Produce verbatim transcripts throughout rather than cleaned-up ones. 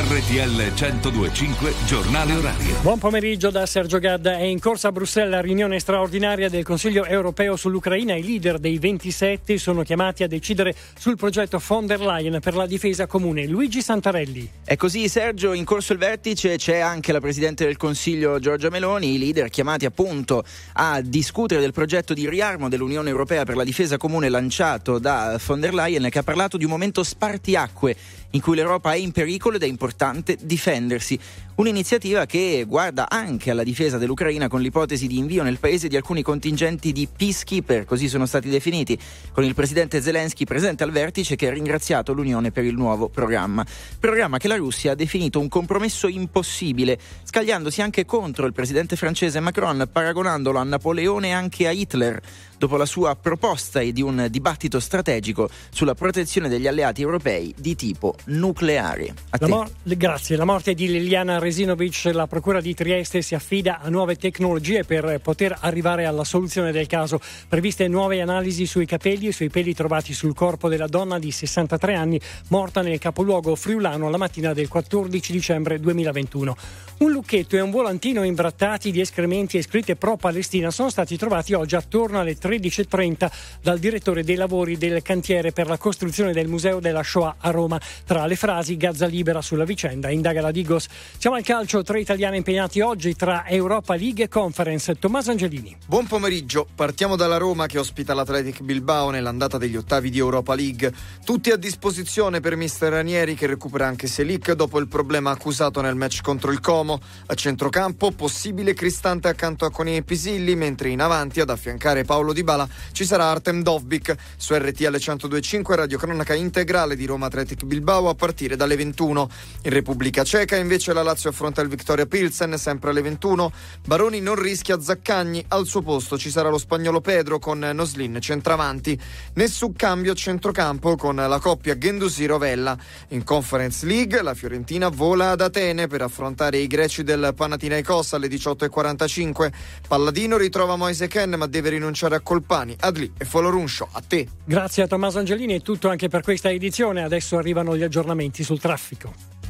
R T L centodue e cinque Giornale Orario. Buon pomeriggio da Sergio Gadda. È in corsa a Bruxelles la riunione straordinaria del Consiglio europeo sull'Ucraina. I leader dei ventisette sono chiamati a decidere sul progetto von der Leyen per la difesa comune. Luigi Santarelli. È così, Sergio, in corso il vertice, c'è anche la Presidente del Consiglio Giorgia Meloni, i leader chiamati appunto a discutere del progetto di riarmo dell'Unione Europea per la difesa comune lanciato da von der Leyen, che ha parlato di un momento spartiacque in cui l'Europa è in pericolo ed è importante difendersi. Un'iniziativa che guarda anche alla difesa dell'Ucraina con l'ipotesi di invio nel paese di alcuni contingenti di peacekeeper, così sono stati definiti, con il presidente Zelensky presente al vertice che ha ringraziato l'Unione per il nuovo programma. Programma che la Russia ha definito un compromesso impossibile, scagliandosi anche contro il presidente francese Macron, paragonandolo a Napoleone e anche a Hitler, dopo la sua proposta e di un dibattito strategico sulla protezione degli alleati europei di tipo nucleare. A La te. mor- grazie. La morte di Liliana Resinovic, la procura di Trieste si affida a nuove tecnologie per poter arrivare alla soluzione del caso. Previste nuove analisi sui capelli e sui peli trovati sul corpo della donna di sessantatré anni morta nel capoluogo friulano la mattina del quattordici dicembre duemilaventuno. Un lucchetto e un volantino imbrattati di escrementi e scritte pro-Palestina sono stati trovati oggi attorno alle tredici e trenta dal direttore dei lavori del cantiere per la costruzione del Museo della Shoah a Roma. Tra le frasi, Gaza libera sulla vicenda, indaga la Digos. Siamo al calcio, tre italiani impegnati oggi tra Europa League e Conference. Tommaso Angelini. Buon pomeriggio, partiamo dalla Roma che ospita l'Athletic Bilbao nell'andata degli ottavi di Europa League. Tutti a disposizione per mister Ranieri che recupera anche Selic dopo il problema accusato nel match contro il Como. A centrocampo possibile Cristante accanto a Coni e Pisilli, mentre in avanti ad affiancare Paolo Dybala ci sarà Artem Dovbyk. Su R T L centodue e cinque radiocronaca integrale di Roma Athletic Bilbao a partire dalle ventuno. In Repubblica Ceca invece la Lazio affronta il Viktoria Pilsen sempre alle ventuno. Baroni non rischia Zaccagni, al suo posto ci sarà lo spagnolo Pedro con Noslin centravanti. Nessun cambio a centrocampo con la coppia Guendouzi-Rovella. In Conference League la Fiorentina vola ad Atene per affrontare i greci del Panathinaikos alle diciotto e quarantacinque. Palladino ritrova Moise Kean ma deve rinunciare a Colpani, Adli e Folorunsho. A te. Grazie a Tommaso Angelini, è tutto anche per questa edizione. Adesso arrivano gli aggiornamenti sul traffico.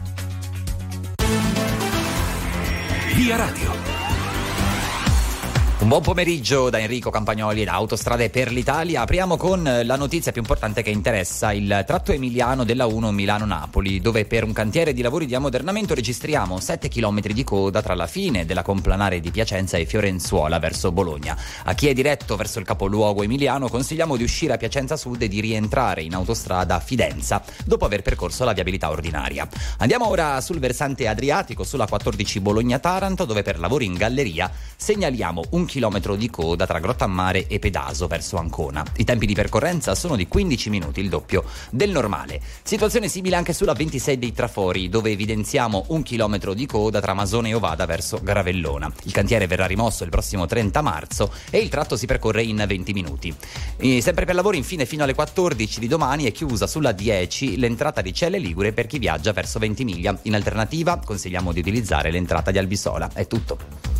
Via Radio. Un buon pomeriggio da Enrico Campagnoli da Autostrade per l'Italia. Apriamo con la notizia più importante che interessa il tratto emiliano della uno Milano-Napoli, dove per un cantiere di lavori di ammodernamento registriamo sette chilometri di coda tra la fine della complanare di Piacenza e Fiorenzuola verso Bologna. A chi è diretto verso il capoluogo emiliano consigliamo di uscire a Piacenza Sud e di rientrare in autostrada a Fidenza dopo aver percorso la viabilità ordinaria. Andiamo ora sul versante adriatico sulla quattordici Bologna-Taranto, dove per lavori in galleria segnaliamo un chilometro di coda tra Grottammare e Pedaso verso Ancona. I tempi di percorrenza sono di quindici minuti, il doppio del normale. Situazione simile anche sulla ventisei dei Trafori, dove evidenziamo un chilometro di coda tra Masone e Ovada verso Gravellona. Il cantiere verrà rimosso il prossimo trenta marzo e il tratto si percorre in venti minuti. E sempre per lavori, infine, fino alle quattordici di domani è chiusa sulla dieci l'entrata di Celle Ligure per chi viaggia verso Ventimiglia. In alternativa consigliamo di utilizzare l'entrata di Albisola. È tutto.